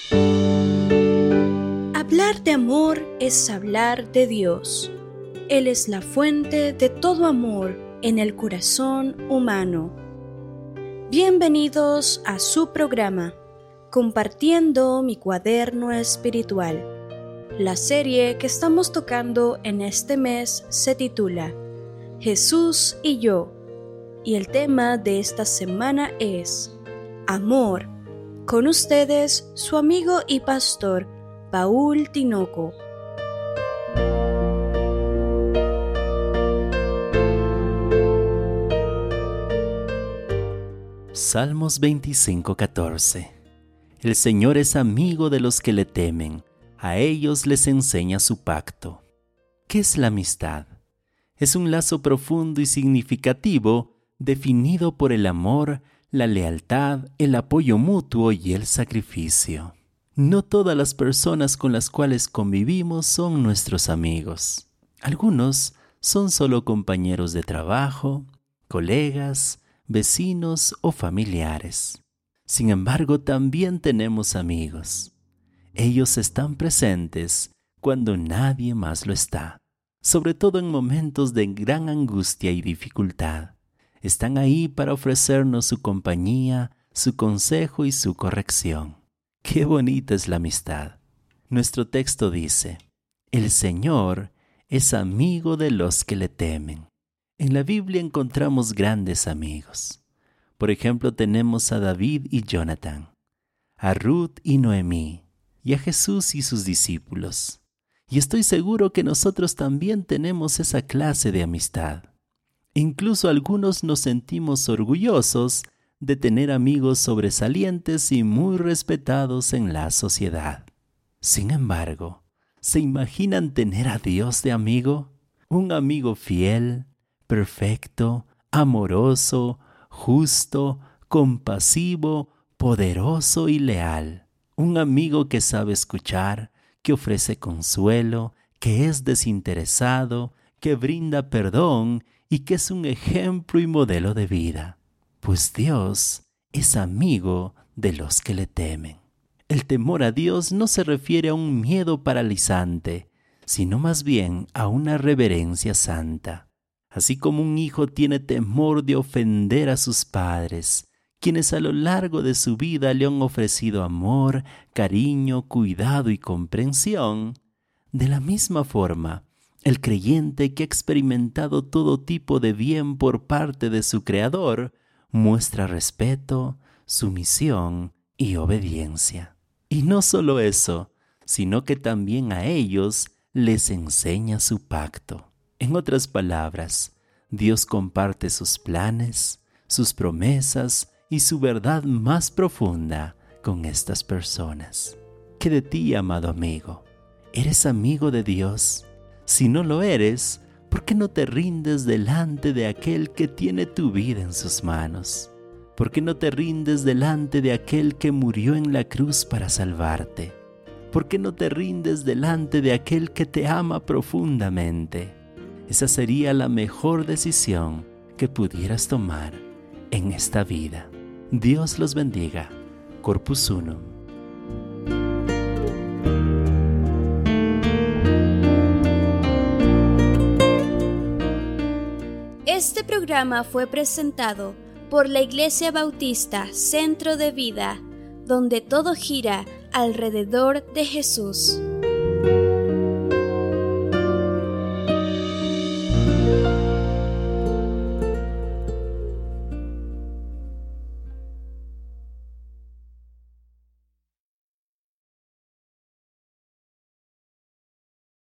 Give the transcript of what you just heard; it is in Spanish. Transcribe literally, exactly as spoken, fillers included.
Hablar de amor es hablar de Dios. Él es la fuente de todo amor en el corazón humano. Bienvenidos a su programa, Compartiendo mi cuaderno espiritual. La serie que estamos tocando en este mes se titula Jesús y yo, y el tema de esta semana es Amor. Con ustedes, su amigo y pastor, Paul Tinoco. Salmos veinticinco, catorce. El Señor es amigo de los que le temen, a ellos les enseña su pacto. ¿Qué es la amistad? Es un lazo profundo y significativo definido por el amor, la lealtad, el apoyo mutuo y el sacrificio. No todas las personas con las cuales convivimos son nuestros amigos. Algunos son solo compañeros de trabajo, colegas, vecinos o familiares. Sin embargo, también tenemos amigos. Ellos están presentes cuando nadie más lo está, sobre todo en momentos de gran angustia y dificultad. Están ahí para ofrecernos su compañía, su consejo y su corrección. ¡Qué bonita es la amistad! Nuestro texto dice, el Señor es amigo de los que le temen. En la Biblia encontramos grandes amigos. Por ejemplo, tenemos a David y Jonathan, a Ruth y Noemí, y a Jesús y sus discípulos. Y estoy seguro que nosotros también tenemos esa clase de amistad. Incluso algunos nos sentimos orgullosos de tener amigos sobresalientes y muy respetados en la sociedad. Sin embargo, ¿se imaginan tener a Dios de amigo? Un amigo fiel, perfecto, amoroso, justo, compasivo, poderoso y leal. Un amigo que sabe escuchar, que ofrece consuelo, que es desinteresado, que brinda perdón y que es un ejemplo y modelo de vida. Pues Dios es amigo de los que le temen. El temor a Dios no se refiere a un miedo paralizante, sino más bien a una reverencia santa. Así como un hijo tiene temor de ofender a sus padres, quienes a lo largo de su vida le han ofrecido amor, cariño, cuidado y comprensión, de la misma forma, el creyente que ha experimentado todo tipo de bien por parte de su Creador, muestra respeto, sumisión y obediencia. Y no solo eso, sino que también a ellos les enseña su pacto. En otras palabras, Dios comparte sus planes, sus promesas y su verdad más profunda con estas personas. ¿Qué de ti, amado amigo? ¿Eres amigo de Dios? Si no lo eres, ¿por qué no te rindes delante de aquel que tiene tu vida en sus manos? ¿Por qué no te rindes delante de aquel que murió en la cruz para salvarte? ¿Por qué no te rindes delante de aquel que te ama profundamente? Esa sería la mejor decisión que pudieras tomar en esta vida. Dios los bendiga. Corpus Unum. Este programa fue presentado por la Iglesia Bautista Centro de Vida, donde todo gira alrededor de Jesús.